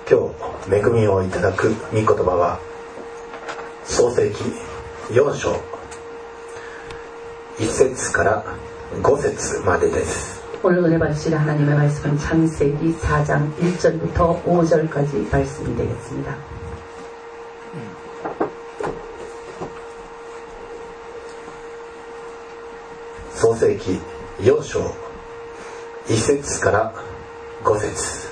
今日恵みをいただく御言葉は創世記4章1節から5節までです。 오늘 은혜 받으실 하나님의 말씀은 창세기 4장 1절부터 5절까지 말씀이 되겠습니다. 創世記4章1節から5節。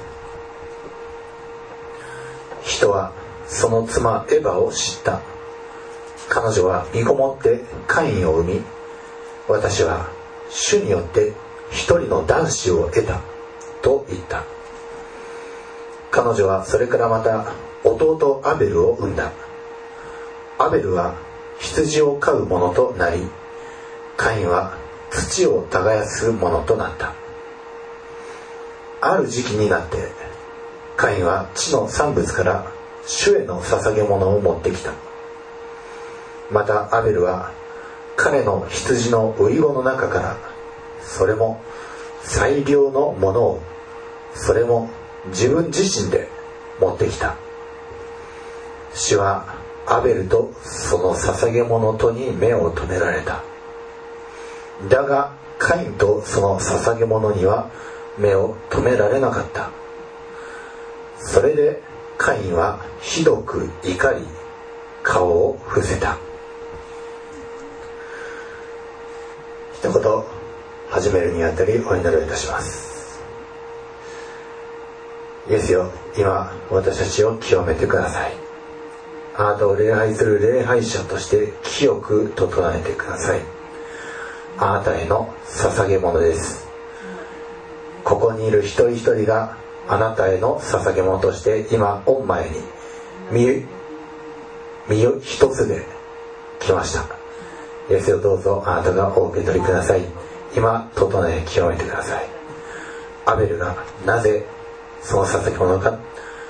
人はその妻エバを知った。彼女は身ごもってカインを産み、私は主によって一人の男子を得たと言った。彼女はそれからまた弟アベルを産んだ。アベルは羊を飼う者となり、カインは土を耕す者となった。ある時期になってカインは地の産物から主への捧げ物を持ってきた。またアベルは彼の羊のウイゴの中からそれも最良のものを、それも自分自身で持ってきた。主はアベルとその捧げ物とに目を留められた。だがカインとその捧げ物には目を留められなかった。それでカインはひどく怒り、顔を伏せた。一言始めるにあたりお祈りをいたします。イエスよ、今私たちを清めてください。あなたを礼拝する礼拝者として清く整えてください。あなたへの捧げ物です。ここにいる一人一人があなたへの捧げ物として今御前に身一つで来ました。イエスよ、どうぞあなたがお受け取りください。今整え清めてください。アベルがなぜその捧げ物か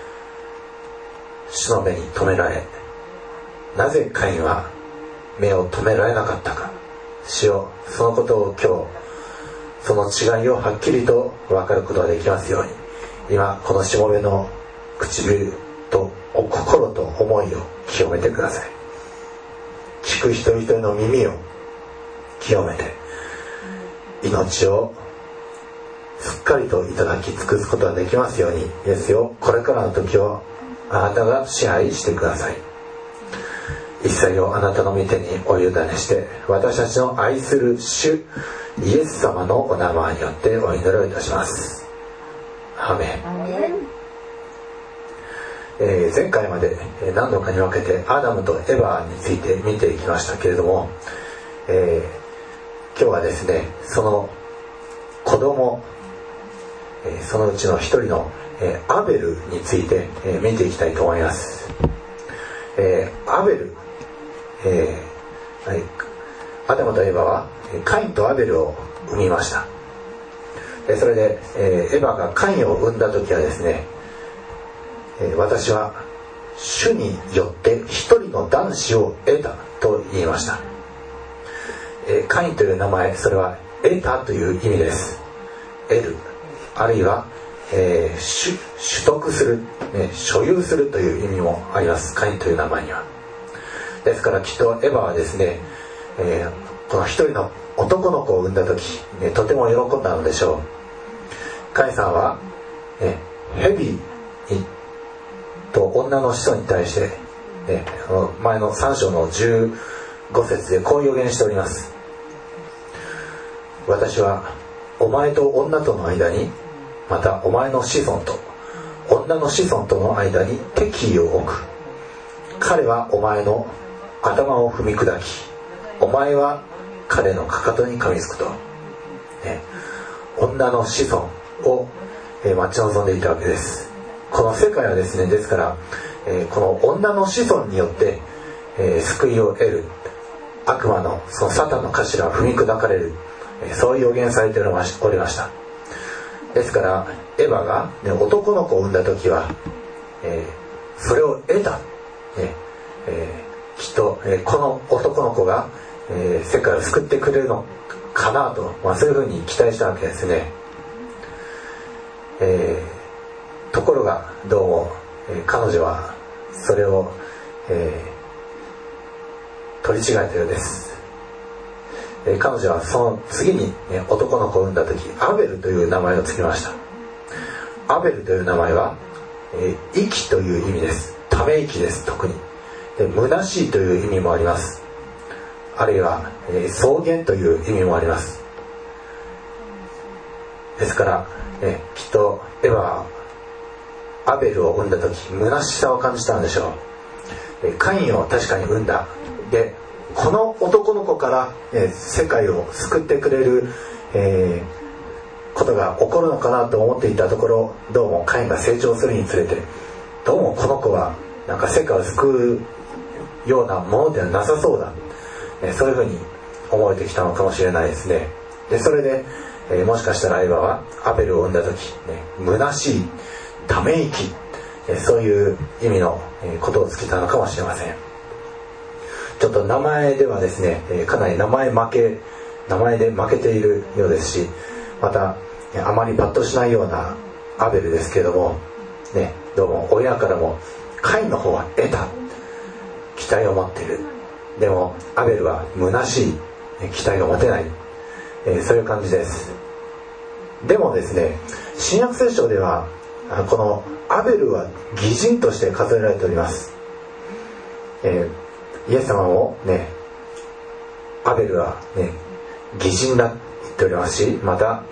主の目に留められ、なぜカインは目を留められなかったか、主よ、そのことを今日その違いをはっきりと分かることができますように、今このしもべの唇と心と思いを清めてください。聞く一人一人の耳を清めて、命をすっかりといただき尽くすことができますように、イエスよ、これからの時をあなたが支配してください。一切をあなたの御手にお委ねして、私たちの愛する主イエス様のお名前によってお祈りをいたします。アーメン。前回まで何度かに分けてアダムとエバについて見ていきましたけれども、今日はですね、その子供、そのうちの一人のアベルについて見ていきたいと思います。アベル、アダムとエバはカインとアベルを産みました。それでエバがカインを産んだ時はですね、私は主によって一人の男子を得たと言いました。カインという名前、それは得たという意味です。得る、あるいは、取得する、所有するという意味もあります。カインという名前には。ですからきっとエバはですね、この一人の男の子を産んだ時、とても喜んだのでしょう。カインさんは、ヘビと女の子孫に対して、前の3章の15節でこう予言しております。私はお前と女との間に、またお前の子孫と女の子孫との間に敵意を置く。彼はお前の頭を踏み砕き、お前は彼のかかとに噛みつくと、女の子孫を、待ち望んでいたわけです。この世界はですね、ですから、この女の子孫によって、救いを得る、悪魔のそのサタンの頭は踏み砕かれる、そういう予言されておりました。ですからエヴァが、男の子を産んだ時は、それを得た、きっと、この男の子が、世界を救ってくれるのかなと、そういうふうに期待したわけですね。ところがどうも彼女はそれを、取り違えたようです。彼女はその次に、男の子を産んだ時、アベルという名前を付けました。アベルという名前は、息という意味です。ため息です。特に虚しいという意味もあります。あるいは、草原という意味もあります。ですから、きっとエヴァはアベルを産んだ時、虚しさを感じたんでしょう。カインを確かに産んだ。で、この男の子から、世界を救ってくれる、ことが起こるのかなと思っていたところ、どうもカインが成長するにつれて、どうもこの子はなんか世界を救うようなものではなさそうだ、そういうふうに思えてきたのかもしれないですね。でそれで、もしかしたらエヴァはアベルを産んだ時、虚しい、ため息、そういう意味のことをつけたのかもしれません。ちょっと名前ではですね、かなり名前で負けているようですし、またあまりパッとしないようなアベルですけれども、どうも親からもカインの方は得た期待を持っている。でもアベルは虚しい、期待を持てない、そういう感じです。でもですね、新約聖書ではこのアベルは義人として数えられております。イエス様もね、アベルはね義人だと言っておりますし、また、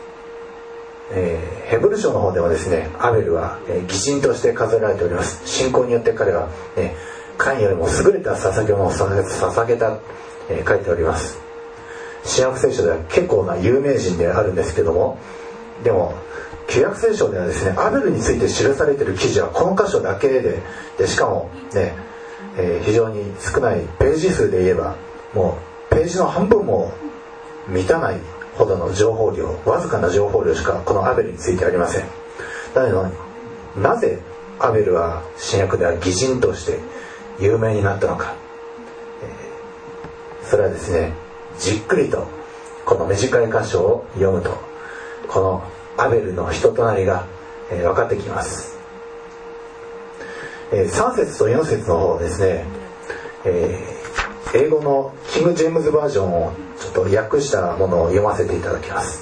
ヘブル書の方でもですね、アベルは、義人として数えられております。信仰によって彼は、カインよりも優れた捧げ物を捧げた、書いております。新約聖書では結構な有名人であるんですけども、でも旧約聖書ではですね、アベルについて記されている記事はこの箇所だけで、しかもね、非常に少ないページ数で言えば、もうページの半分も満たないほどの情報量、わずかな情報量しかこのアベルについてありません。だけどなぜアベルは新約では義人として有名になったのか、それはですね、じっくりとこの短い箇所を読むと、このアベルの人となりが、分かってきます。3節と4節の方ですね、英語のキング・ジェームズバージョンをちょっと訳したものを読ませていただきます。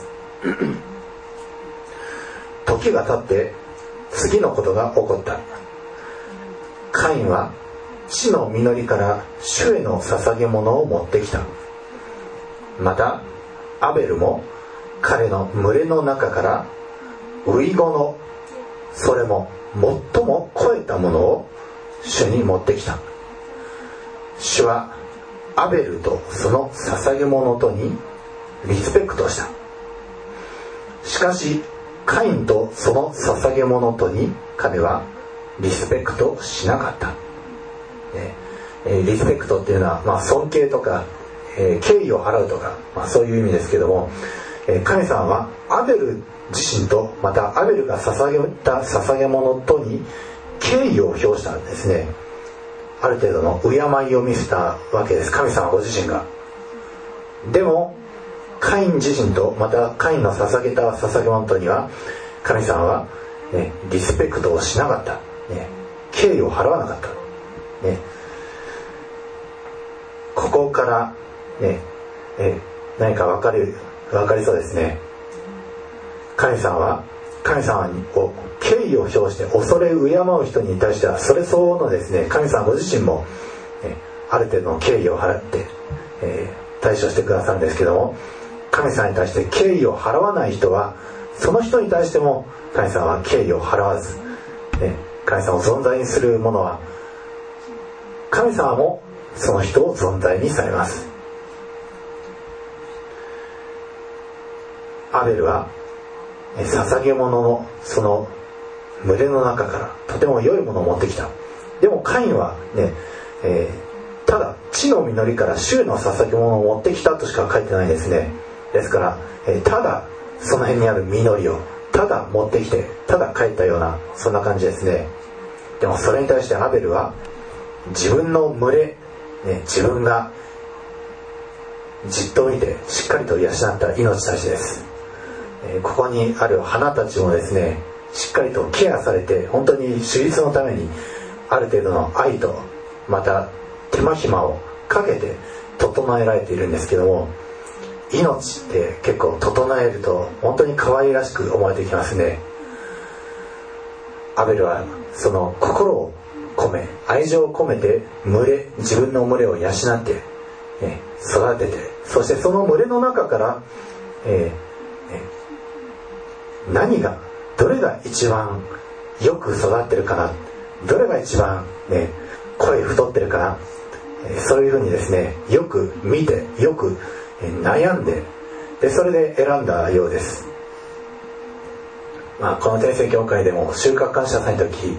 時が経って次のことが起こった。カインは地の実りから主への捧げ物を持ってきた。またアベルも彼の群れの中からウイゴの、それも最も肥えたものを主に持ってきた。主はアベルとその捧げ物とにリスペクトした。しかしカインとその捧げ物とに彼はリスペクトしなかった。リスペクトっていうのは、尊敬とか、敬意を払うとか、そういう意味ですけども、神様はアベル自身と、またアベルが捧げた捧げ物とに敬意を表したんですね。ある程度の敬いを見せたわけです、神様ご自身が。でもカイン自身と、またカインの捧げた捧げ物とには神様は、リスペクトをしなかった、敬意を払わなかった、ここから、何か分かりそうですね。神様を敬意を表して恐れ敬う人に対してはそれ相応のですね、神様ご自身も、ある程度の敬意を払って、対処してくださるんですけども、神様に対して敬意を払わない人は、その人に対しても神様は敬意を払わず、神様を存在にする者は神様もその人を存在にされます。アベルは捧げ物のその群れの中からとても良いものを持ってきた。でもカインはね、ただ地の実りから主の捧げ物を持ってきたとしか書いてないですね。ですから、ただその辺にある実りをただ持ってきてただ帰ったような、そんな感じですね。でもそれに対してアベルは自分の群れ、自分がじっと見てしっかりと養った命たちです。ここにある花たちもですね、 しっかりとケアされて、本当に手術のためにある程度の愛とまた手間暇をかけて整えられているんですけども、命って結構整えると本当に可愛らしく思えてきますね。アベルはその心を込め、愛情を込めて自分の群れを養って、育てて、そしてその群れの中から、どれが一番よく育ってるかな、どれが一番、声太ってるかな、そういうふうにですね、よく見て、よく悩んで、それで選んだようです。この天聖教会でも収穫感謝祭の時、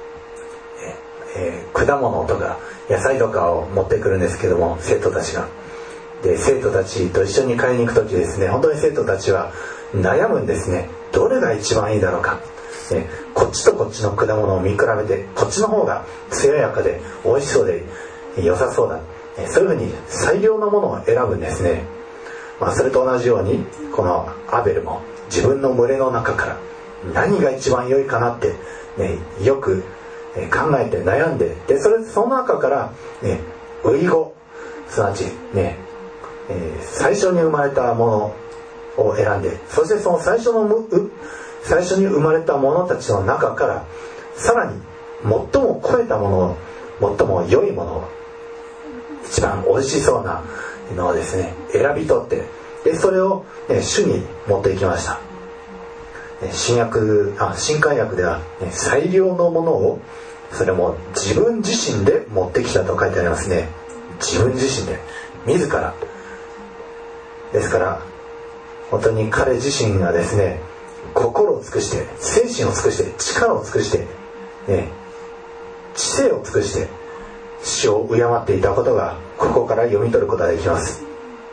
果物とか野菜とかを持ってくるんですけども、生徒たちが。で、生徒たちと一緒に買いに行く時ですね、本当に生徒たちは悩むんですね。どれが一番いいだろうか、こっちとこっちの果物を見比べて、こっちの方が艶やかで美味しそうで良さそうだ、そういうふうに最良のものを選ぶんですね。それと同じようにこのアベルも自分の群れの中から何が一番良いかなって、よく考えて悩んで、その中から、初子、すなわち、最初に生まれたものを選んで、そしてその最初に生まれた者たちの中からさらに最も超えたもの、最も良いものを、一番美味しそうなのをですね、選び取って、それを、主に持っていきました。新海訳では、最良のものを、それも自分自身で持ってきたと書いてありますね。自分自身で、自らですから、本当に彼自身がですね、心を尽くして、精神を尽くして、力を尽くして、知性を尽くして主を敬っていたことが、ここから読み取ることができます。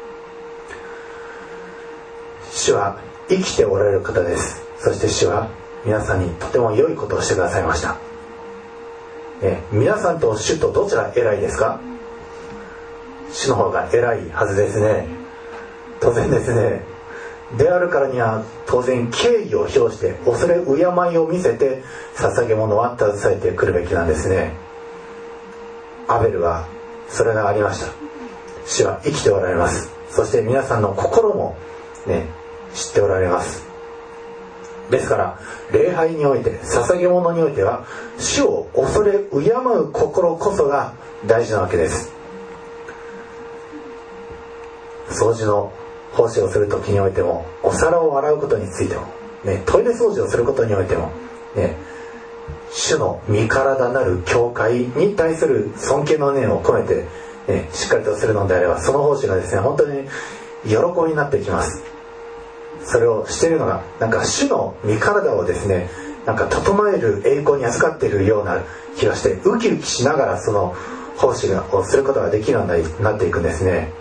主は生きておられる方です。そして主は皆さんにとても良いことをしてくださいました。皆さんと主とどちら偉いですか？主の方が偉いはずですね。当然ですね。であるからには当然敬意を表して恐れ敬いを見せて捧げ物は携えてくるべきなんですね。アベルはそれがありました。主は生きておられます。そして皆さんの心も知っておられます。ですから礼拝において、捧げ物においては主を恐れ敬う心こそが大事なわけです。掃除の奉仕をする時においても、お皿を洗うことについても、トイレ掃除をすることにおいても、主の身体なる教会に対する尊敬の念を込めて、しっかりとするのであれば、その奉仕がですね、本当に喜びになってきます。それをしているのが、主の身体をですね、整える栄光に預かっているような気がして、ウキウキしながらその奉仕をすることができるようになっていくんですね。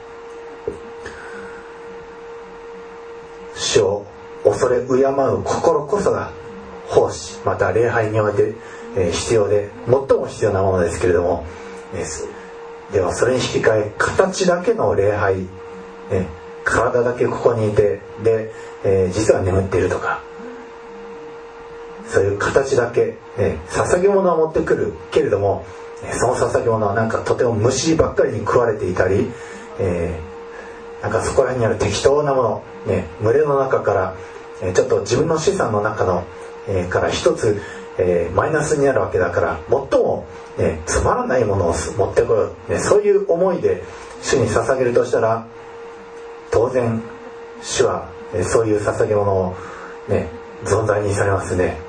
主を恐れ敬う心こそが奉仕、また礼拝において必要で、最も必要なものですけれども、ではそれに引き換え、形だけの礼拝、体だけここにいて、で、実は眠っているとか、そういう形だけ、捧げ物は持ってくるけれども、その捧げ物はとても虫ばっかりに食われていたり、そこら辺にある適当なもの、群れの中から、ちょっと自分の資産の中の、から一つ、マイナスになるわけだから、最も、つまらないものを持ってこよう、そういう思いで主に捧げるとしたら、当然主は、そういう捧げ物を、存在にされますね。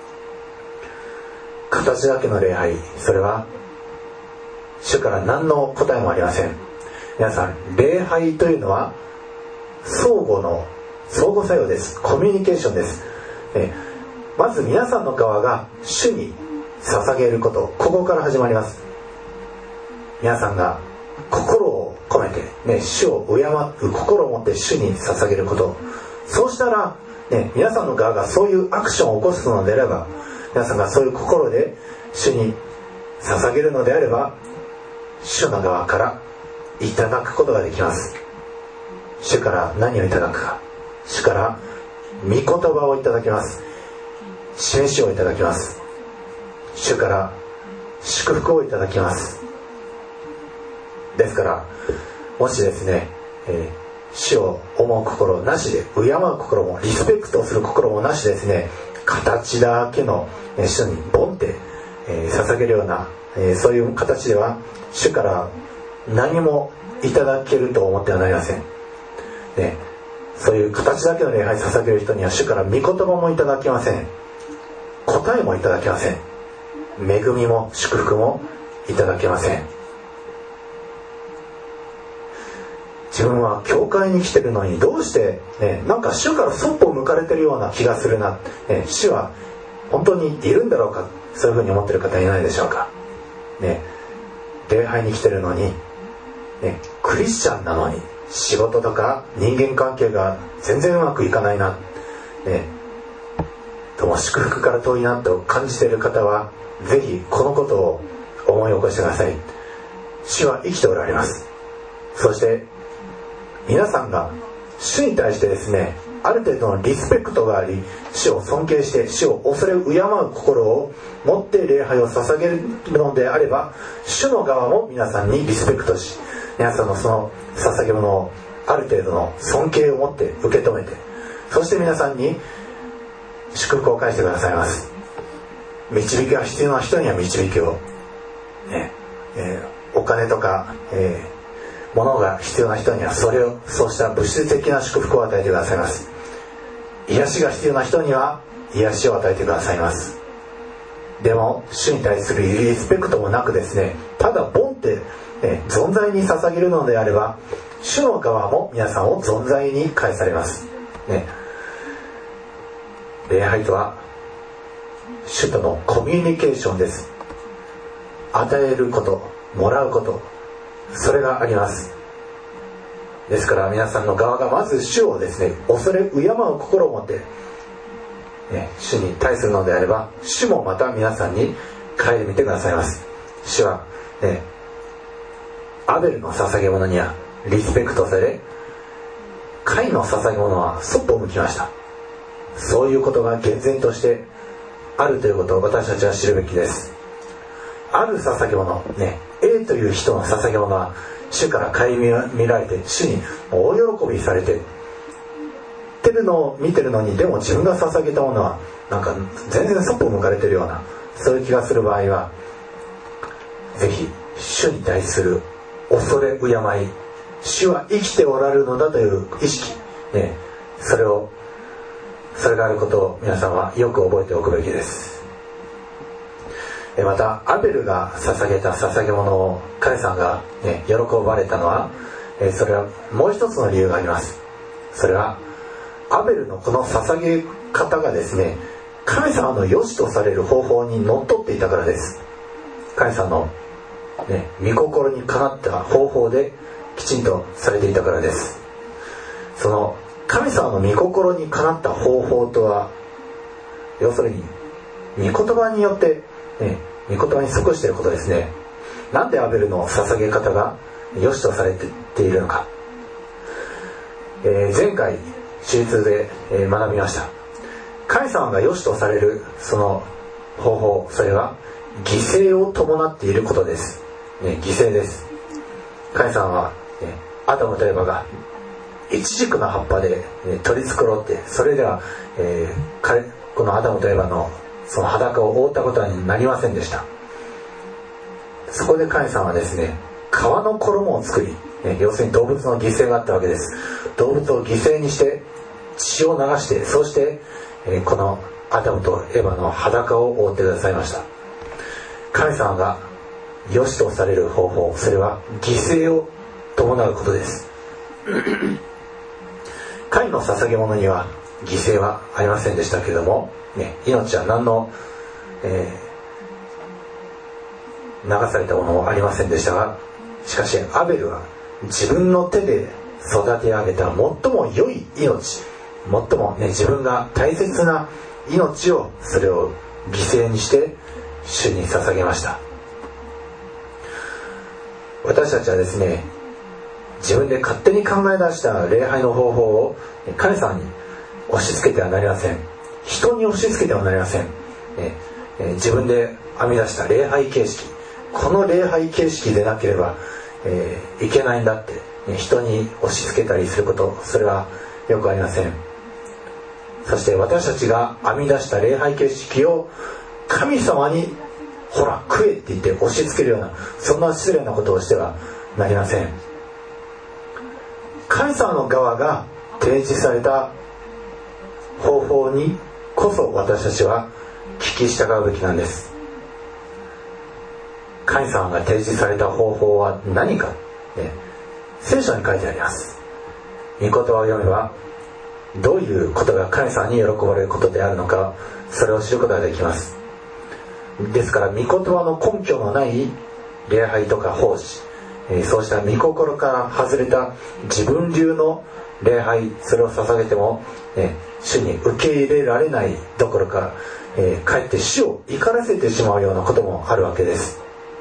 形だけの礼拝、それは主から何の答えもありません。皆さん、礼拝というのは相互作用です。コミュニケーションです。まず皆さんの側が主に捧げること、ここから始まります。皆さんが心を込めて、主を敬う心を持って主に捧げること、そうしたら、皆さんの側がそういうアクションを起こすのであれば、皆さんがそういう心で主に捧げるのであれば、主の側からいただくことができます。主から何をいただくか、主から御言葉をいただきます。 示しをいただきます。主から祝福をいただきます。ですからもしですね、主を思う心なしで、敬う心もリスペクトする心もなしですね、形だけの主にボンって捧げるようなそういう形では主から何もいただけると思ってはなりません、ね、そういう形だけの礼拝捧げる人には主から御言葉もいただけません。答えもいただけません。恵みも祝福もいただけません。自分は教会に来てるのにどうして、ね、なんか主からそっぽを向かれてるような気がするな、ね、主は本当にいるんだろうか、そういうふうに思ってる方いないでしょうか、ね、礼拝に来てるのに、ね、クリスチャンなのに仕事とか人間関係が全然うまくいかないな、ね、とも祝福から遠いなと感じている方はぜひこのことを思い起こしてください。主は生きておられます。そして皆さんが主に対してですね、ある程度のリスペクトがあり、主を尊敬して主を恐れ敬う心を持って礼拝を捧げるのであれば、主の側も皆さんにリスペクトし、皆さんのその捧げ物をある程度の尊敬を持って受け止めて、そして皆さんに祝福を返してくださいます。導きが必要な人には導きを、ね、お金とか、物が必要な人にはそうした物質的な祝福を与えてくださいます。癒しが必要な人には癒しを与えてくださいます。でも主に対するリスペクトもなくですね、ただボンって、存在に捧げるのであれば、主の側も皆さんを存在に返されます、ね、礼拝とは主とのコミュニケーションです。与えること、もらうこと、それがあります。ですから皆さんの側がまず主をですね、恐れ敬う心を持って、ね、主に対するのであれば、主もまた皆さんに顧みてくださいます。主は、ね、アベルの捧げ物にはリスペクトされ、カインの捧げ物はそっぽを向きました。そういうことが厳然としてあるということを私たちは知るべきです。ある捧げ物、ね、A という人の捧げ物は主から顧みられて、主に大喜びされて見てるのに、でも自分が捧げたものはなんか全然そっぽ向かれてるような、そういう気がする場合は、ぜひ主に対する恐れ敬い、主は生きておられるのだという意識、ね、それがあることを皆さんはよく覚えておくべきです。またアベルが捧げた捧げ物を神さんが、ね、喜ばれたのは、それはもう一つの理由があります。それはアベルのこの捧げ方がですね、神様の良しとされる方法にのっとっていたからです。神様の、ね、御心にかなった方法できちんとされていたからです。その神様の御心にかなった方法とは、要するに御言葉によって、ね、御言葉に即していることですね。なんでアベルの捧げ方が良しとされているのか、前回手術で学びました。神様が良しとされるその方法、それは犠牲を伴っていることです、ね、犠牲です。神様は、ね、アダムとエバがイチジクの葉っぱで、取り繕って、それでは、このアダムとエバのその裸を覆ったことになりませんでした。そこで神様はですね、革の衣を作り、要するに動物の犠牲があったわけです。動物を犠牲にして血を流して、そして、このアダムとエバの裸を覆ってくださいました。神様が良しとされる方法、それは犠牲を伴うことです。神の捧げ物には犠牲はありませんでしたけれども、ね、命は何の、流されたものもありませんでしたが、しかしアベルは自分の手で育て上げた最も良い命、最も、ね、自分が大切な命を、それを犠牲にして主に捧げました。私たちはですね、自分で勝手に考え出した礼拝の方法を神様に押し付けてはなりません。人に押し付けてはなりません。 自分で編み出した礼拝形式、この礼拝形式でなければ、いけないんだって、人に押し付けたりすること、それはよくありません。そして私たちが編み出した礼拝形式を神様にほら食えって言って押し付けるような、そんな失礼なことをしてはなりません。神様の側が提示された方法にこそ私たちは聞き従うべきなんです。神様が提示された方法は何か、聖書に書いてあります。御言葉を読めばどういうことが神様に喜ばれることであるのか、それを知ることができます。ですから御言葉の根拠のない礼拝とか奉仕、そうした御心から外れた自分流の礼拝、それを捧げても、主に受け入れられないどころか、かえって主を怒らせてしまうようなこともあるわけです。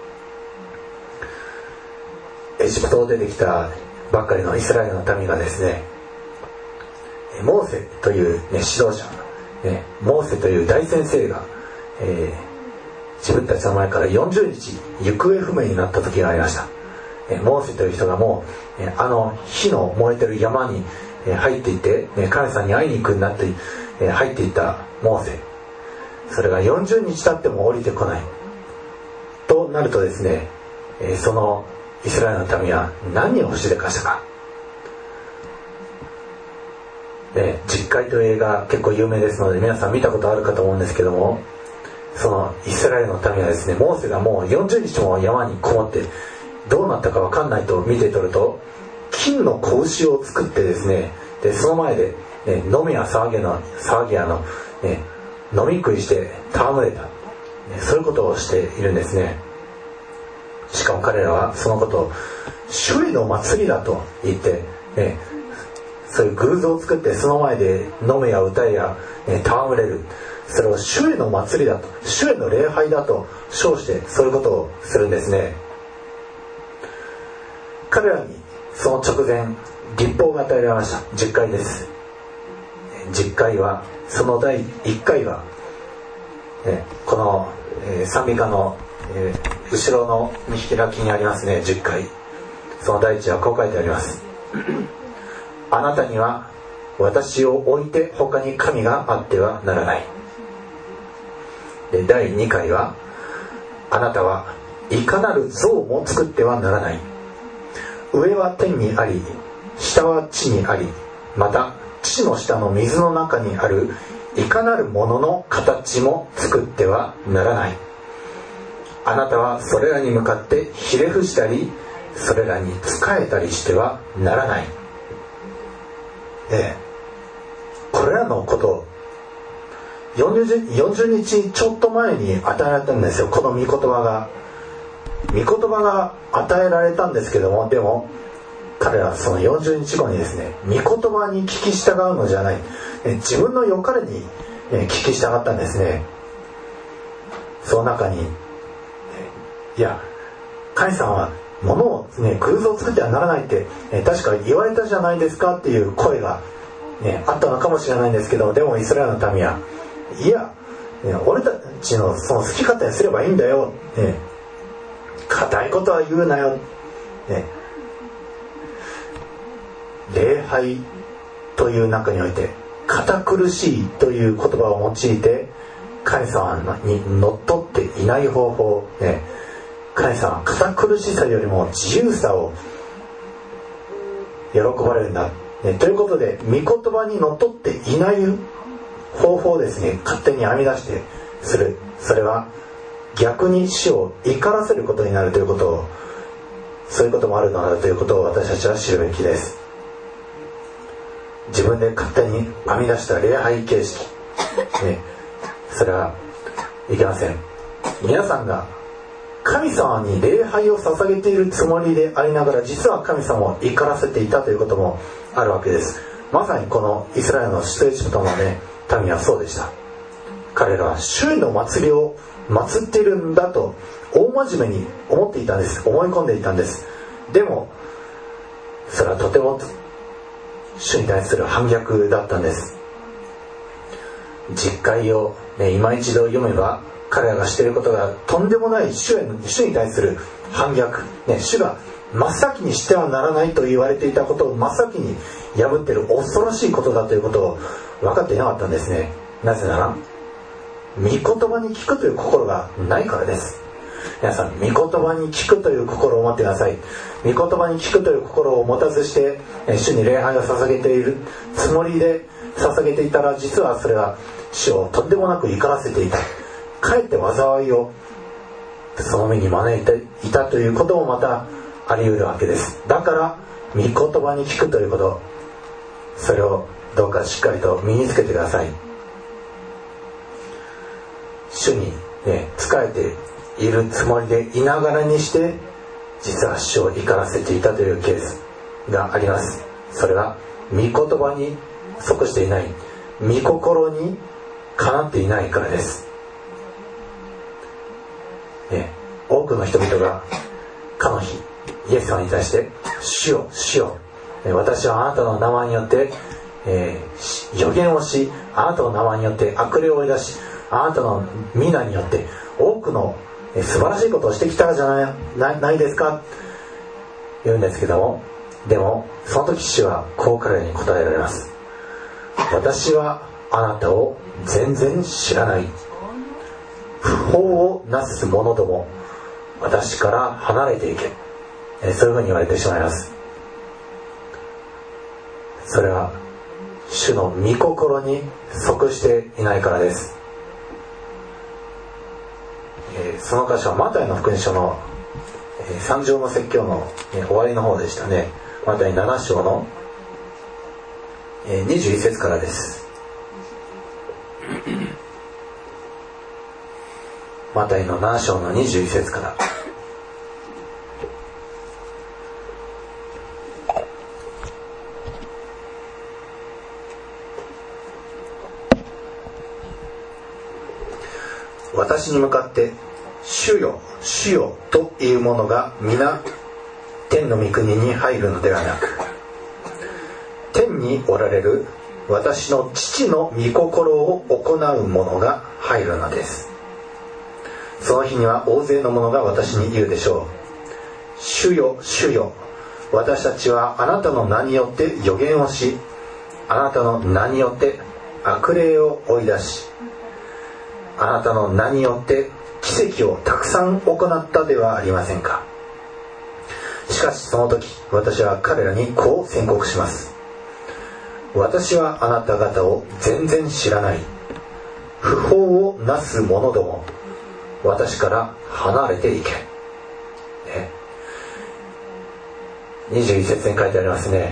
エジプトを出てきたばっかりのイスラエルの民がですね、モーセという、指導者、モーセという大先生が、自分たちの前から40日行方不明になった時がありました。モーセという人がもう火の燃えてる山に入っていって、神様に会いに行くになって入っていったモーセ、それが40日経っても降りてこないとなるとですね、そのイスラエルの民は何をしでかしたか。実会という映画結構有名ですので皆さん見たことあるかと思うんですけども、そのイスラエルの民はですね、モーセがもう40日も山にこもってどうなったか分かんないと見て取ると、金の子牛を作ってですね、でその前で、飲みや騒ぎやの、飲み食いして戯れた、そういうことをしているんですね。しかも彼らはそのことを主への祭りだと言って、そういう偶像を作ってその前で飲めや歌えや、戯れる、それを主への祭りだと、主への礼拝だと称してそういうことをするんですね。彼らにその直前律法が与えられました。10回です。10回はその第1回は、この、賛美歌の、後ろの見開きにありますね。10回、その第1はこう書いてあります。あなたには私を置いて他に神があってはならない。で第2回は、あなたはいかなる像も作ってはならない。上は天にあり下は地にあり、また地の下の水の中にあるいかなるものの形も作ってはならない。あなたはそれらに向かってひれ伏したりそれらに仕えたりしてはならない。これらのことを40日ちょっと前に与えられたんですよ。この御言葉が与えられたんですけども、でも彼らはその40日後にですね、御言葉に聞き従うのじゃない、自分の良かれに聞き従ったんですね。その中に、いや神様は物を、偶像を作ってはならないって、確か言われたじゃないですかっていう声が、あったのかもしれないんですけど、でもイスラエルの民は、いや、俺たちのその好き勝手にすればいいんだよ、固いことは言うなよ、礼拝という中において堅苦しいという言葉を用いて神様にのっとっていない方法、神様は堅苦しさよりも自由さを喜ばれるんだ、ということで御言葉にのっとっていない方法をですね、勝手に編み出してする。それは逆に死を怒らせることになるということを、そういうこともあるのだということを私たちは知るべきです。自分で勝手に編み出した礼拝形式、それはいけません。皆さんが神様に礼拝を捧げているつもりでありながら、実は神様を怒らせていたということもあるわけです。まさにこのイスラエルの出エジプトの民はそうでした。彼らは主への祭りを祀っているんだと大真面目に思っていたんです。思い込んでいたんです。でもそれはとても主に対する反逆だったんです。 実会を、今一度読めば彼らがしていることがとんでもない主に対する反逆、主が真っ先にしてはならないと言われていたことを真っ先に破っている恐ろしいことだということを分かっていなかったんですね。なぜなら御言葉に聞くという心がないからです。皆さん、御言葉に聞くという心を持ってください。御言葉に聞くという心を持たずして主に礼拝を捧げているつもりで捧げていたら、実はそれは主をとんでもなく怒らせていた、かえって災いをその目に招いていたということもまたあり得るわけです。だから御言葉に聞くということ、それをどうかしっかりと身につけてください。主に仕えているつもりでいながらにして実は主を怒らせていたというケースがあります。それは御言葉に即していない、御心にかなっていないからです。多くの人々がかの日イエス様に対して主よ主よ、私はあなたの名前によって予言をし、あなたの名前によって悪霊を追い出し、あなたの皆によって多くの素晴らしいことをしてきたじゃないですか言うんですけども、でもその時主はこう彼らに答えられます。私はあなたを全然知らない。不法をなす者ども、私から離れていけ。そういうふうに言われてしまいます。それは主の御心に即していないからです。その箇所はマタイの福音書の3章の説教の終わりの方でしたね。マタイ7章の21節からです。マタイの7章の21節から。私に向かって主よ主よというものが皆天の御国に入るのではなく、天におられる私の父の御心を行う者が入るのです。その日には大勢の者が私に言うでしょう。主よ主よ、私たちはあなたの名によって予言をし、あなたの名によって悪霊を追い出し、あなたの名によって奇跡をたくさん行ったではありませんか。しかしその時私は彼らにこう宣告します。私はあなた方を全然知らない。不法をなす者ども、私から離れていけ。21節に書いてありますね。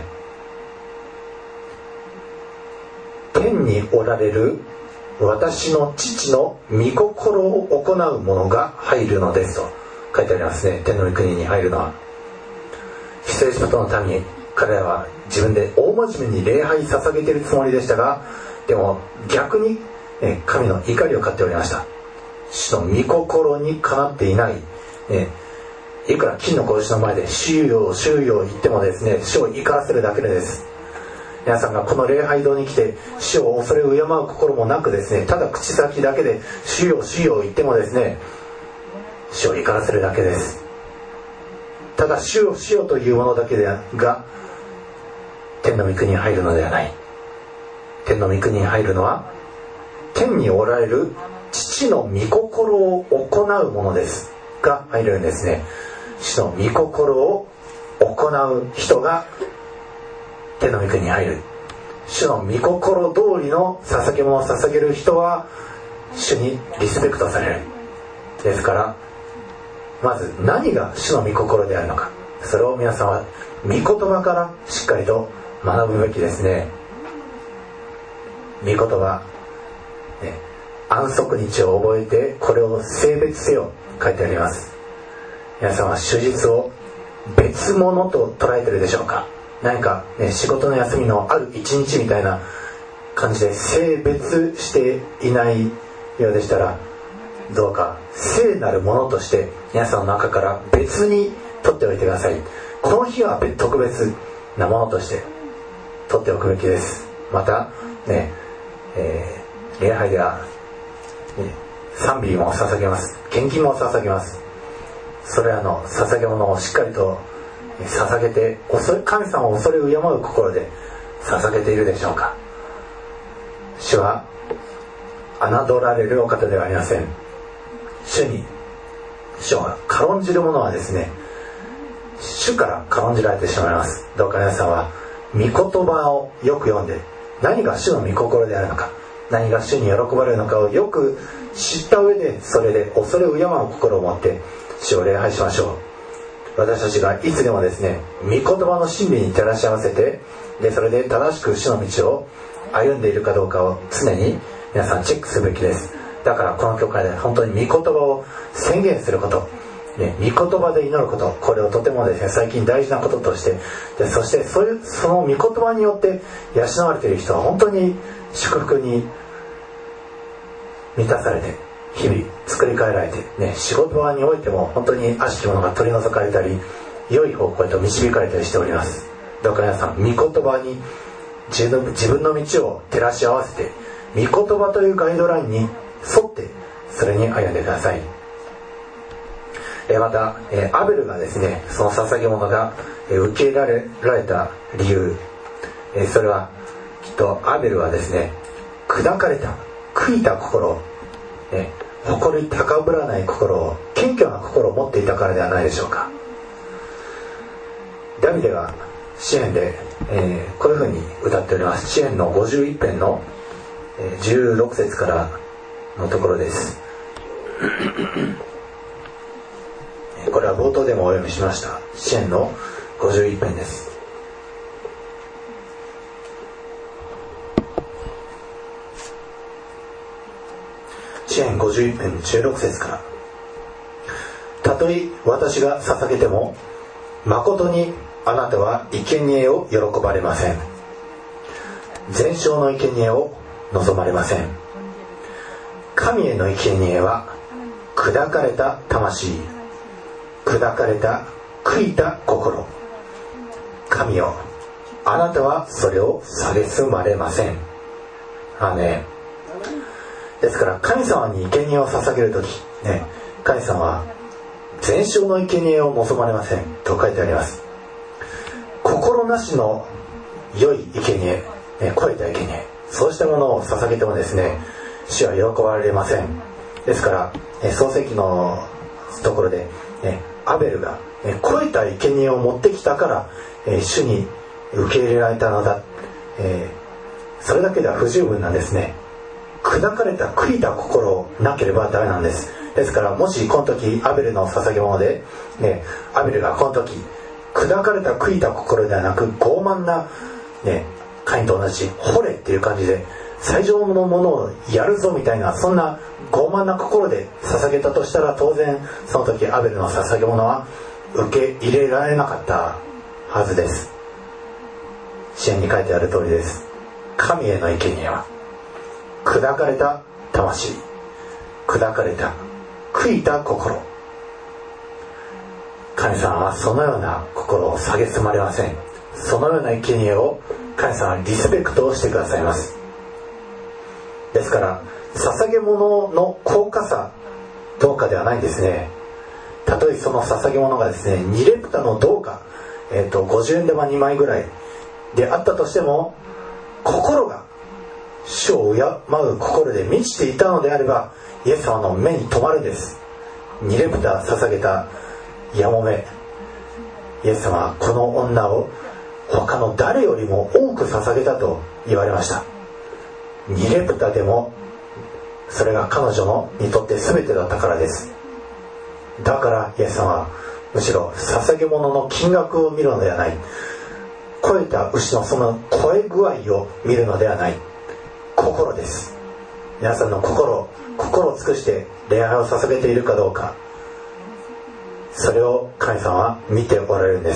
天におられる私の父の御心を行う者が入るのですと書いてありますね。天の御国に入るのは出エジプトの民、彼らは自分で大真面目に礼拝捧げているつもりでしたが、でも逆に神の怒りを買っておりました。主の御心にかなっていない、いくら金の子牛の前で主よ主よ言ってもですね、主を怒らせるだけです。皆さんがこの礼拝堂に来て主を恐れ敬う心もなくですね、ただ口先だけで主よ主よ言ってもですね、主を怒らせるだけです。ただ主よ主よというものだけが天の御国に入るのではない。天の御国に入るのは天におられる父の御心を行うものですが入るんですね。主の御心を行う人が天の御国に入る。主の御心通りの捧げ物を捧げる人は主にリスペクトされる。ですからまず何が主の御心であるのか、それを皆さんは御言葉からしっかりと学ぶべきですね。御言葉、安息日を覚えてこれを聖別せよ書いてあります。皆さんは主日を別物と捉えているでしょうか。何か、仕事の休みのある一日みたいな感じで聖別していないようでしたら、どうか聖なるものとして皆さんの中から別に取っておいてください。この日は特別なものとして取っておくべきです。またね、 礼拝では、賛美も捧げます。献金も捧げます。それらの捧げ物をしっかりと捧げて、神様を恐れ敬う心で捧げているでしょうか。主は侮られるお方ではありません。主は軽んじる者はですね、主から軽んじられてしまいます。どうか皆さんは御言葉をよく読んで、何が主の御心であるのか、何が主に喜ばれるのかをよく知った上で、それで恐れ敬う心を持って主を礼拝しましょう。私たちがいつでもですね、御言葉の真理に照らし合わせて、でそれで正しく主の道を歩んでいるかどうかを常に皆さんチェックすべきです。だからこの教会で本当に御言葉を宣言すること、御言葉で祈ること、これをとてもですね、最近大事なこととして、でそしてその御言葉によって養われている人は本当に祝福に満たされて、日々作り変えられて、仕事場においても本当に悪しきものが取り除かれたり、良い方向へと導かれたりしております。どうか皆さん、御言葉に自分の道を照らし合わせて、御言葉というガイドラインに沿ってそれに歩んでください。またアベルがですね、その捧げ物が受け入れられた理由、それはきっとアベルはですね、砕かれた悔いた心、誇り高ぶらない心を、謙虚な心を持っていたからではないでしょうか。ダビデが詩篇で、こういうふうに歌っております。詩篇の51編の16節からのところです。これは冒頭でもお読みしました詩篇の51編です。詩篇51編16節から、たとえ私が捧げても誠にあなたは生贄を喜ばれません。全焼の生贄を望まれません。神への生贄は砕かれた魂、砕かれた悔いた心。神よ、あなたはそれを蔑まれません。アーメン。ですから神様に生贄を捧げるとき、神様は全焼の生贄を望まれませんと書いてあります。心なしの良い生贄、肥えた生贄、そうしたものを捧げてもですね、主は喜ばれません。ですから創世記のところで、アベルが肥えた生贄を持ってきたから、主に受け入れられたのだ、それだけでは不十分なんですね。砕かれた悔いた心をなければダメなんです。ですからもしこの時アベルの捧げ物で、アベルがこの時砕かれた悔いた心ではなく傲慢な、カインと同じ惚れっていう感じで最上のものをやるぞみたいな、そんな傲慢な心で捧げたとしたら、当然その時アベルの捧げ物は受け入れられなかったはずです。詩篇に書いてある通りです。神への生贄は砕かれた魂、砕かれた悔いた心。神様はそのような心を蔑まれません。そのような生贄を神様はリスペクトをしてくださいます。ですから捧げ物の高価さどうかではないんですね。たとえその捧げ物がですね、2レプタの銅貨、50円玉2枚ぐらいであったとしても、心が主を敬う心で満ちていたのであれば、イエス様の目に留まるんです。2レプタ捧げたやもめ、イエス様はこの女を他の誰よりも多く捧げたと言われました。2レプタでもそれが彼女にとって全てだったからです。だからイエス様はむしろ捧げ物の金額を見るのではない、肥えた牛のその肥え具合を見るのではない、心です。皆さんの心を尽くして礼拝を捧げているかどうか、それを神様は見ておられるんです。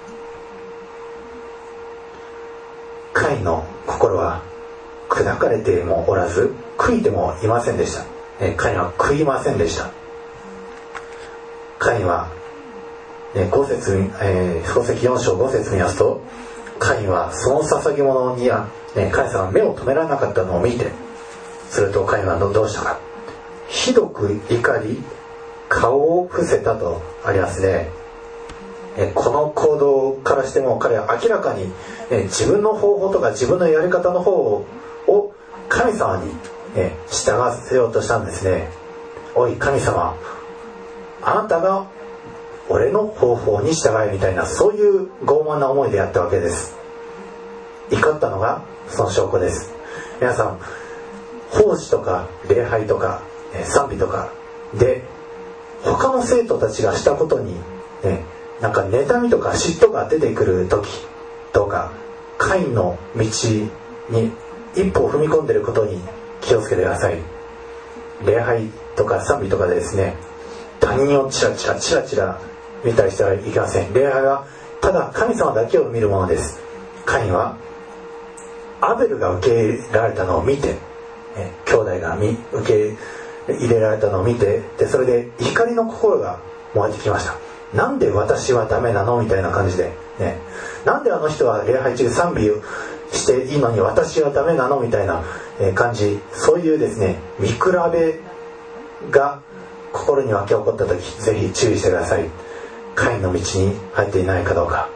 カインの心は砕かれてもおらず悔いてもいませんでした。カインは悔いませんでした。カインは、創世4章5節見ますと、カインはその捧げ物には、神様は目を留められなかったのを見て、 するとカインはどうしたか。ひどく怒り顔を伏せたとありますね。この行動からしても彼は明らかに自分の方法とか自分のやり方の方を神様に従わせようとしたんですね。おい神様、あなたが俺の方法に従えみたいな、そういう傲慢な思いでやったわけです。怒ったのがその証拠です。皆さん、奉仕とか礼拝とか賛美とかで他の生徒たちがしたことになんか妬みとか嫉妬が出てくる時とか、カインの道に一歩踏み込んでいることに気をつけてください。礼拝とか賛美とかでですね、他人をチラチラ見たりしてはいけません。礼拝はただ神様だけを見るものです。カインはアベルが受け入れられたのを見て、兄弟が受け入れられたのを見て、でそれで怒りの心が燃えてきました。なんで私はダメなのみたいな感じで、なんであの人は礼拝中賛美をしていいのに私はダメなのみたいな感じ、そういうですね見比べが心に湧き起こった時、ぜひ注意してください。カインの道に入っていないかどうか。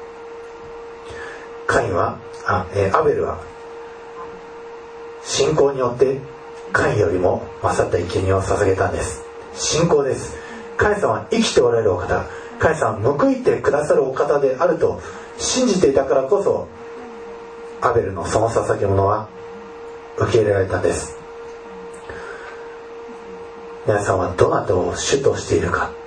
アベルは信仰によってカインよりも勝った生贄を捧げたんです。信仰です。神様は生きておられるお方、神様は報いてくださるお方であると信じていたからこそ、アベルのその捧げ物は受け入れられたんです。皆さんはどなたを主としているか。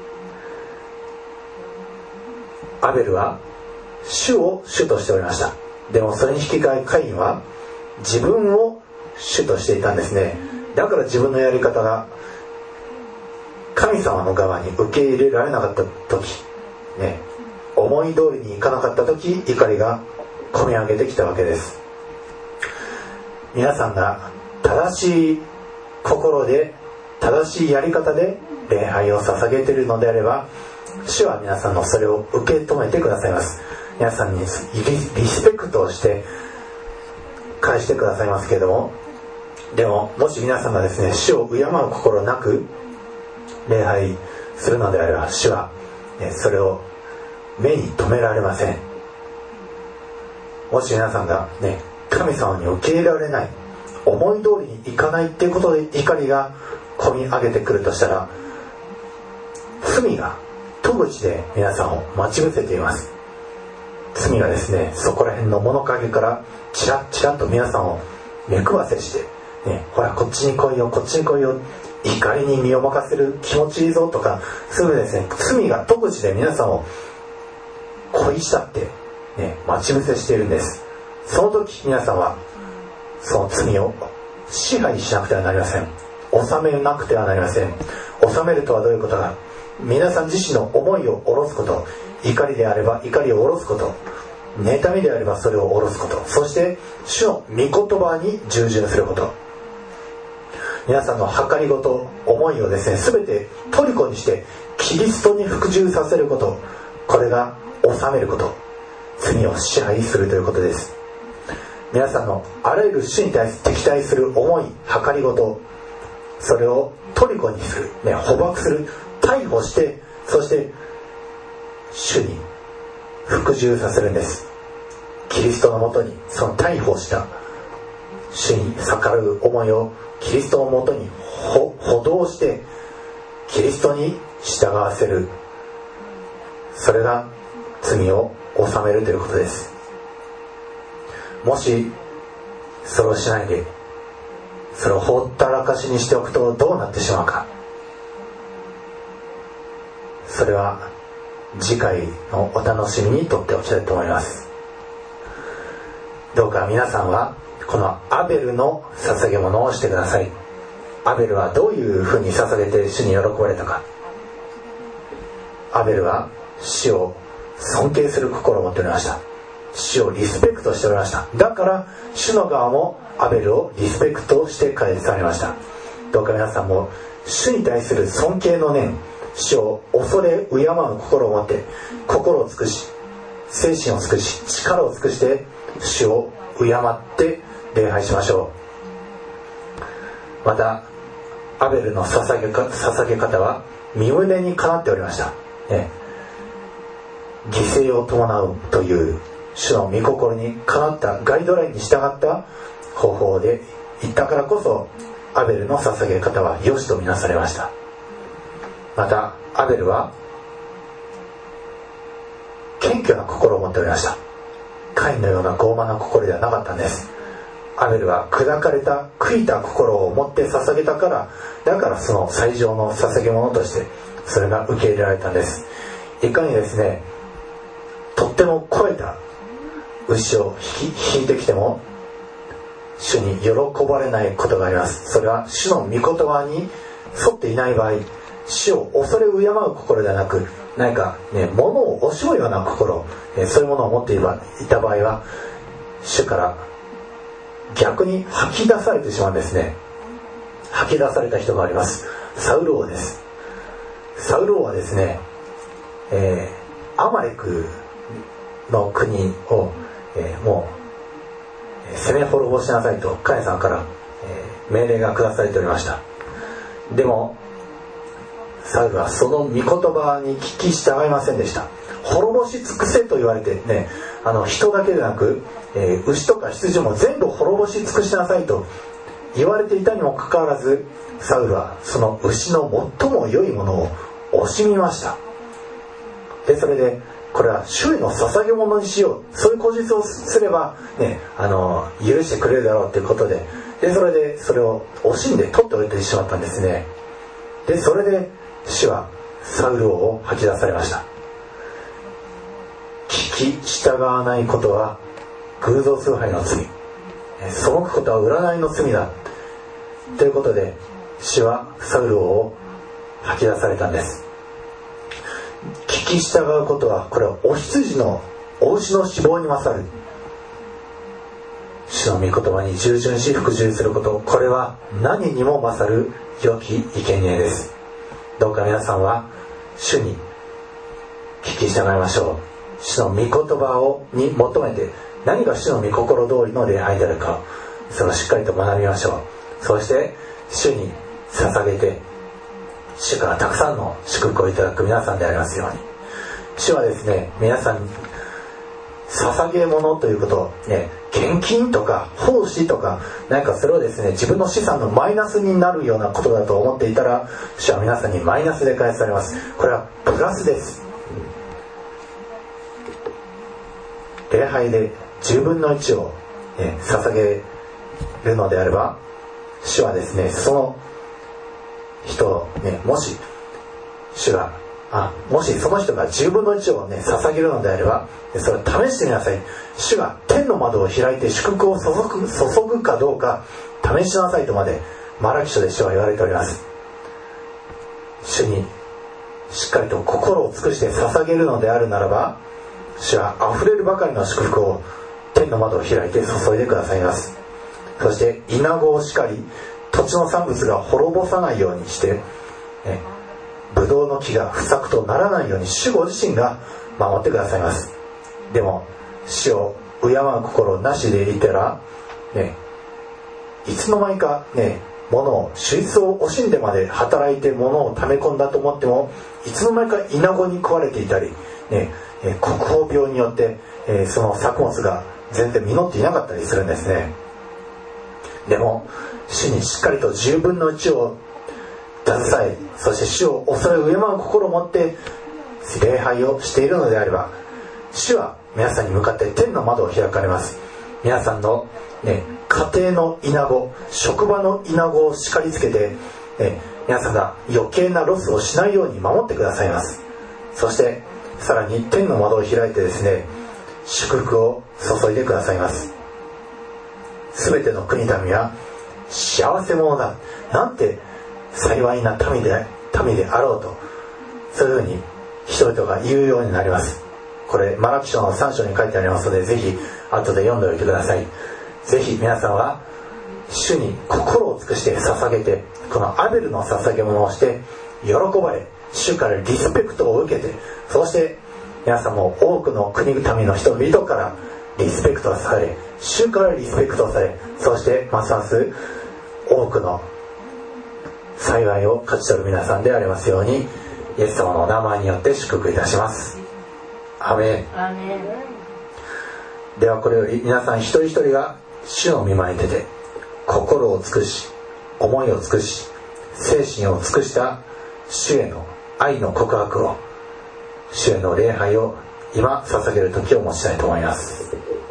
アベルは主を主としておりました。でもそれに引き換えカインは自分を主としていたんですね。だから自分のやり方が神様の側に受け入れられなかった時、思い通りにいかなかった時、怒りが込み上げてきたわけです。皆さんが正しい心で正しいやり方で礼拝を捧げているのであれば、主は皆さんのそれを受け止めてくださいます。皆さんにリスペクトをして返してくださいますけれども、でももし皆さんがですね主を敬う心なく礼拝するのであれば、主はそれを目に留められません。もし皆さんが神様に受け入れられない、思い通りにいかないっていうことで怒りが込み上げてくるとしたら、罪が戸口で皆さんを待ち伏せています。罪がですねそこら辺の物陰からチラッチラッと皆さんを目くわせして、ほらこっちに来いよこっちに来いよ、怒りに身を任せる気持ちいいぞとか、すぐですね罪が戸口で皆さんを恋したって、待ち伏せしているんです。その時皆さんはその罪を支配しなくてはなりません。収めなくてはなりません。収めるとはどういうことか。皆さん自身の思いを下ろすこと、怒りであれば怒りを下ろすこと、妬みであればそれを下ろすこと、そして主の御言葉に従順すること、皆さんの計りごと思いをですね全て虜にしてキリストに服従させること、これが治めること、罪を支配するということです。皆さんのあらゆる主に対して敵対する思い、計りごと、それを虜にする、捕獲する、逮捕して、そして主に服従させるんです。キリストのもとにその逮捕した主に逆らう思いをキリストのもとに補導してキリストに従わせる、それが罪を治めるということです。もしそれをしないでそれをほったらかしにしておくとどうなってしまうか。それは次回のお楽しみにとっておきたいと思います。どうか皆さんはこのアベルの捧げ物をしてください。アベルはどういうふうに捧げて主に喜ばれたか。アベルは主を尊敬する心を持っておりました。主をリスペクトしておりました。だから主の側もアベルをリスペクトして返されました。どうか皆さんも主に対する尊敬の念、主を恐れ敬う心を持って心を尽くし、精神を尽くし、力を尽くして主を敬って礼拝しましょう。 またアベルの捧げ方は身旨にかなっておりました、犠牲を伴うという主の御心にかなったガイドラインに従った方法でいったからこそ、アベルの捧げ方は良しとみなされました。またアベルは謙虚な心を持っておりました。カインのような傲慢な心ではなかったんです。アベルは砕かれた悔いた心を持って捧げたから、だからその最上の捧げ物としてそれが受け入れられたんです。いかにですね、とっても肥えた牛を引いてきても主に喜ばれないことがあります。それは主の御言葉に沿っていない場合、主を恐れ敬う心ではなく、何かね、物を惜しむような心、そういうものを持っていた場合は、主から逆に吐き出されてしまうんですね。吐き出された人があります。サウル王です。サウル王はですね、アマレクの国を、もう攻め滅ぼしなさいと神様から、命令が下されておりました。でもサウルはその御言葉に聞き従いませんでした。滅ぼし尽くせと言われてね、人だけでなく、牛とか羊も全部滅ぼし尽くしなさいと言われていたにもかかわらず、サウルはその牛の最も良いものを惜しみました。でそれでこれは主への捧げ物にしよう、そういう口実をすれば、ね、許してくれるだろうということで、それでそれを惜しんで取っておいてしまったんですね。でそれで主はサウル王を吐き出されました。聞き従わないことは偶像崇拝の罪、背くことは占いの罪だということで、主はサウル王を吐き出されたんです。聞き従うことは、これはお牛の死亡に勝る。主の御言葉に従順し服従すること、これは何にも勝る良き生贄です。どうか皆さんは主に聞き従いましょう。主の御言葉に求めて、何が主の御心通りの礼拝であるか、それをしっかりと学びましょう。そして主に捧げて、主からたくさんの祝福をいただく皆さんでありますように。主はですね、皆さんに捧げ物ということをね、献金とか奉仕とか、なんかそれをですね、自分の資産のマイナスになるようなことだと思っていたら、主は皆さんにマイナスで返されます。これはプラスです。礼拝で10分の1を、捧げるのであれば、主はですね、その人をね、もしその人が10分の1をね、捧げるのであれば、それを試してみなさい。主が天の窓を開いて祝福を注ぐかどうか試しなさいとまでマラキ書で主は言われております。主にしっかりと心を尽くして捧げるのであるならば、主はあふれるばかりの祝福を天の窓を開いて注いでくださいます。そしてイナゴをしかり、土地の産物が滅ぼさないようにして、ブドウの木が不作とならないように主ご自身が守ってくださいます。でも主を敬う心なしでいたら、いつの間にか物を主律を惜しんでまで働いて物を溜め込んだと思っても、いつの間にかイナゴに食われていたり、国宝病によって、その作物が全然実っていなかったりするんですね。でも主にしっかりと10分の1を携え、そして主を恐れ敬う心を持って礼拝をしているのであれば、主は皆さんに向かって天の窓を開かれます。皆さんの、家庭のイナゴ、職場のイナゴを叱りつけて、皆さんが余計なロスをしないように守ってくださいます。そしてさらに天の窓を開いてですね、祝福を注いでくださいます。すべての国民は幸せ者だ、なんて幸いな民であろうと、そういうふうに人々が言うようになります。これマラキ書の3章に書いてありますので、ぜひ後で読んでおいてください。ぜひ皆さんは主に心を尽くして捧げて、このアベルの捧げ物をして喜ばれ、主からリスペクトを受けて、そして皆さんも多くの国民の人々からリスペクトされ、主からリスペクトされ、そしてますます多くの幸いを勝ち取る皆さんでありますように、イエス様のお名前によって祝福いたします。アーメン。 アーメン。 ではこれより皆さん一人一人が主の御前に出て、心を尽くし、思いを尽くし、精神を尽くした主への愛の告白を、主への礼拝を今捧げる時を持ちたいと思います。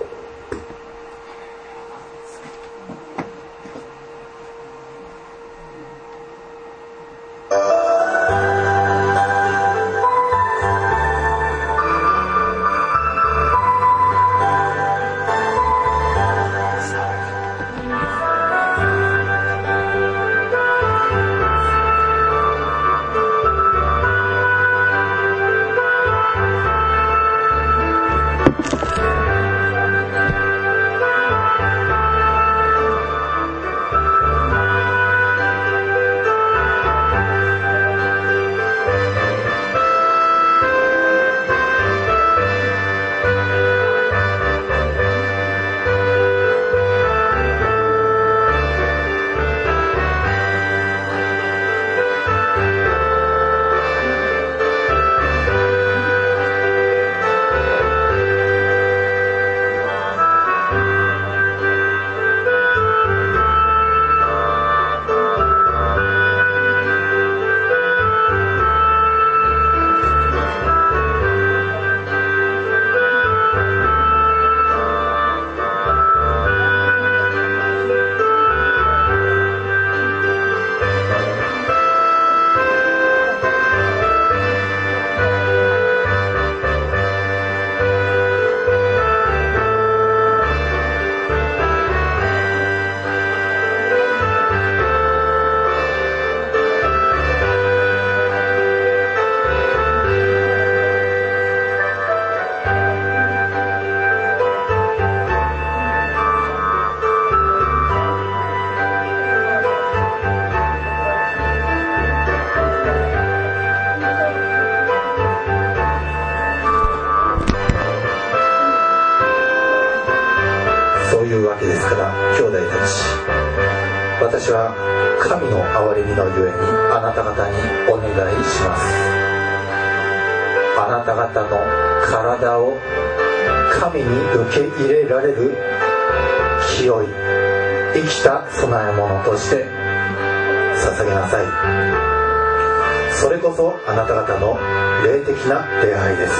私は神の憐れみのゆえにあなた方にお願いします。あなた方の体を神に受け入れられる清い生きた供え物として捧げなさい。それこそあなた方の霊的な礼拝です。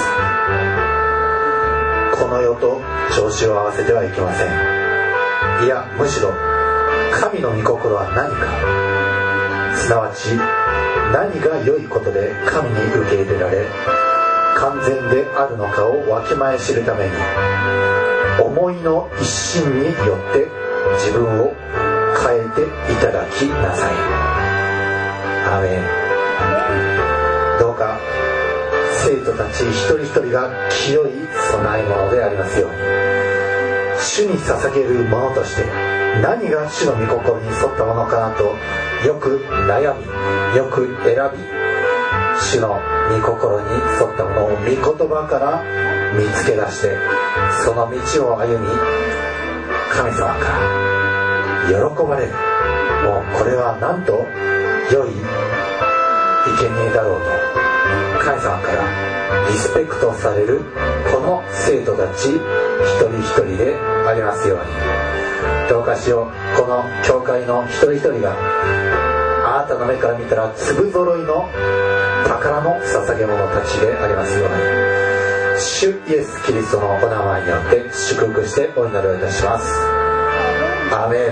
この世と調子を合わせてはいけません。いや、むしろ神の御心は何か、すなわち何が良いことで神に受け入れられ完全であるのかをわきまえ知るために、思いの一心によって自分を変えていただきなさい。アーメン。どうか生徒たち一人一人が清い供え物でありますように、主に捧げるものとして何が主の御心に沿ったものかなとよく悩み、よく選び、主の御心に沿ったものを御言葉から見つけ出して、その道を歩み、神様から喜ばれる、もうこれはなんと良い生贄だろうと神様からリスペクトされるこの生徒たち一人一人でありますように、どうかしよう、この教会の一人一人があなたの目から見たら粒揃いの宝の捧げ物たちでありますように、主イエスキリストのお名前によって祝福してお祈りをいたします。アーメン。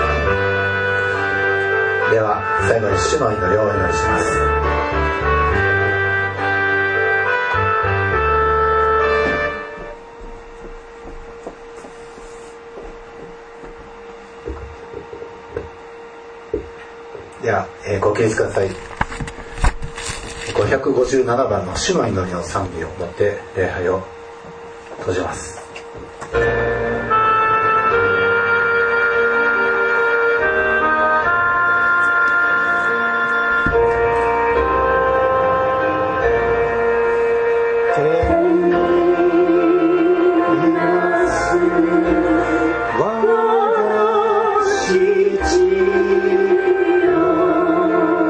では最後に主の祈りをお祈りします。では、ご起立ください。557番の主の祈りの賛美を持って礼拝を閉じます。 我が父よ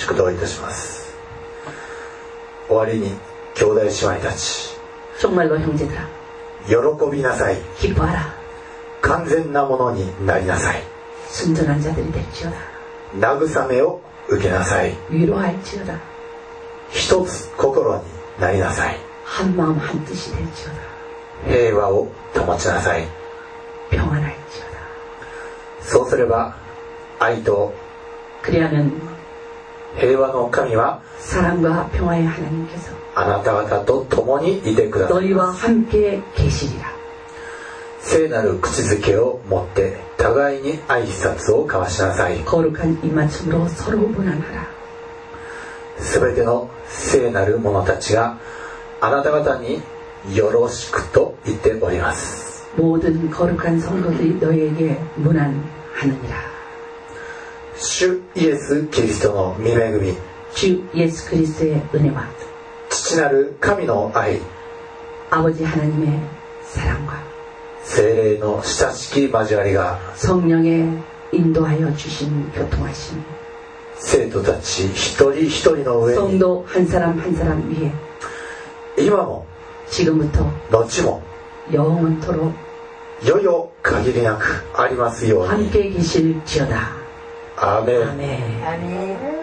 祝祷いたします。終わりに兄弟姉妹たち、 정말로 형제들아 喜びなさい。 기뻐하라. 完全なものになりなさい。 순전한 자들이 될지어다. 慰めを受けなさい。 위로할지어다. 一つ心になりなさい。 한 마음 한 뜻이 될지어다. 平和を保ちなさい。 평안할지어다. そうすれば愛と 그리하면 平和の神は 사랑과 평화의 하나님께서 あなた方と共にいてください。 너희와 함께 계시리라. 聖なる口づけを持って互いに挨拶を交わしなさい。 거룩한 입맞춤으로 서로 문안하라. すべての聖なる者たちがあなた方によろしくと言っております。 모든 거룩한 성도들이 너희에게 문안하느니라. 主イエス・キリストの御恵み、 주 예수 그리스도의 은혜와 父なる神の愛、 아버지 하나님의 사랑과 聖霊の親しき交わりが 성령의 인도하여 주신 교통하심, 生徒たち一人一人の上に 성도 한 사람 한 사람 위에 今も 지금부터 後も 영원토록 よよ限りなくありますように。 함께 계실지어다. アーメン。 아멘. 아멘.